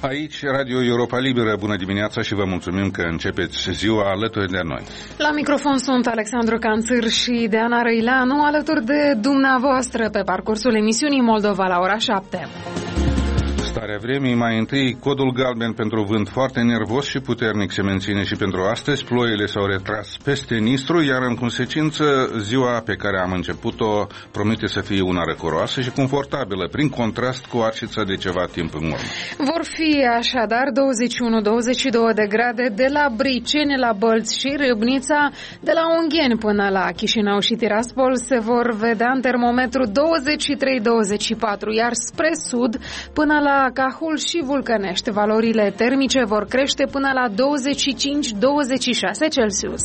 Aici, Radio Europa Liberă, bună dimineața și vă mulțumim că începeți ziua alături de noi. La microfon sunt Alexandru Canțâr și Deana Răileanu, alături de dumneavoastră pe parcursul emisiunii Moldova la ora 7. Starea vremii, mai întâi, codul galben pentru vânt foarte nervos și puternic se menține și pentru astăzi. Ploile s-au retras peste Nistru, iar în consecință ziua pe care am început-o promite să fie una răcoroasă și confortabilă, prin contrast cu arșița de ceva timp în urmă. Vor fi așadar 21-22 de grade de la Briceni la Bălți și Râbnița, de la Ungheni până la Chișinău și Tiraspol se vor vedea în termometru 23-24, iar spre sud până la Cahul și Vulcănești. Valorile termice vor crește până la 25-26 Celsius.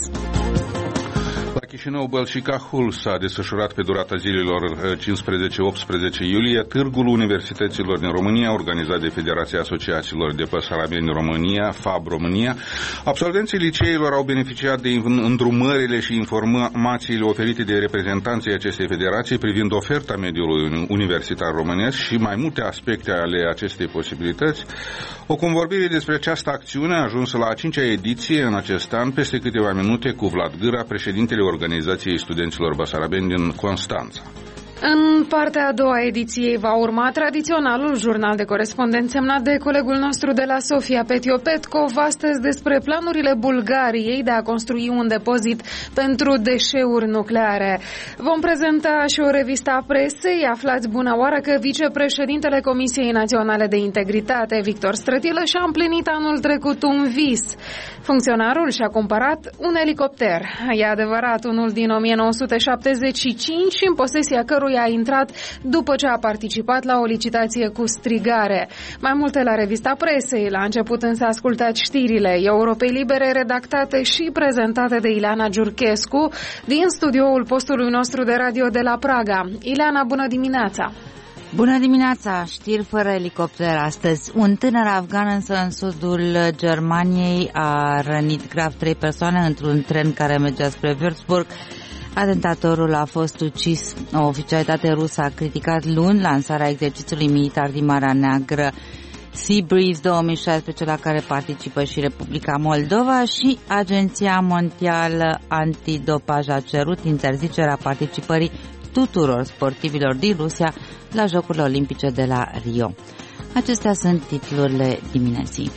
La Chișinău, Bălți și Cahul s-a desfășurat pe durata zilelor 15-18 iulie Târgul Universităților din România, organizat de Federația Asociațiilor de Băsarabeni România, FAB România. Absolvenții liceilor au beneficiat de îndrumările și informațiile oferite de reprezentanții acestei federații privind oferta mediului universitar românesc și mai multe aspecte ale acestei posibilități. O convorbire despre această acțiune a ajuns la a 5-a ediție în acest an, peste câteva minute cu Vlad Gâra, președintele Organizației Studenților Basarabeni din Constanța. În partea a doua ediției va urma tradiționalul jurnal de corespondent semnat de colegul nostru de la Sofia, Petio Petkov, astăzi despre planurile Bulgariei de a construi un depozit pentru deșeuri nucleare. Vom prezenta și o revistă a presei. Aflați bună oară că vicepreședintele Comisiei Naționale de Integritate, Victor Strătilă, și-a împlinit anul trecut un vis. Funcționarul și-a cumpărat un elicopter. E adevărat, unul din 1975, în posesia căruia a intrat după ce a participat la o licitație cu strigare. Mai multe la revista presei. La început însă ascultați știrile Europei Libere, redactate și prezentate de Ileana Giurchescu din studioul postului nostru de radio de la Praga. Ileana, bună dimineața! Bună dimineața! Știri fără elicopter astăzi. Un tânăr afgan însă în sudul Germaniei a rănit grav 3 persoane într-un tren care mergea spre Würzburg. Atentatorul a fost ucis. O oficialitate rusă a criticat luni lansarea exercițiului militar din Marea Neagră Sea Breeze 2016, la care participă și Republica Moldova, și Agenția Mondială Antidopaj a cerut interzicerea participării tuturor sportivilor din Rusia la Jocurile Olimpice de la Rio. Acestea sunt titlurile dimineții.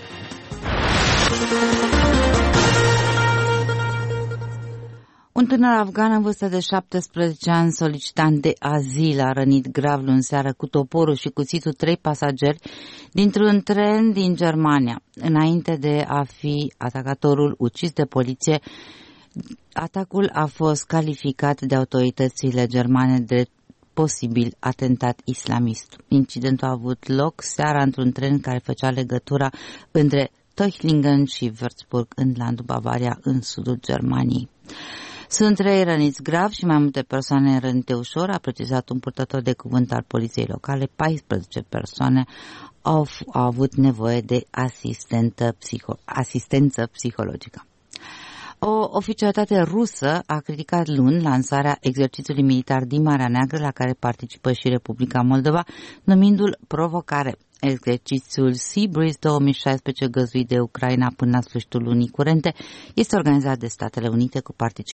Un tânăr afgan în vârstă de 17 ani, solicitant de azil, a rănit grav luni seară cu toporul și cuțitul 3 pasageri dintr-un tren din Germania. Înainte de a fi atacatorul ucis de poliție, atacul a fost calificat de autoritățile germane de posibil atentat islamist. Incidentul a avut loc seara într-un tren care făcea legătura între Teuchlingen și Würzburg în landul Bavaria, în sudul Germaniei. Sunt 3 răniți grav și mai multe persoane rănite ușor, a precizat un purtător de cuvânt al poliției locale. 14 persoane au avut nevoie de asistență psihologică. O oficialitate rusă a criticat luni lansarea exercițiului militar din Marea Neagră, la care participă și Republica Moldova, numindu-l provocare. Exercițiul Sea Breeze 2016, găzduit de Ucraina până la sfârșitul lunii curente, este organizat de Statele Unite cu participarea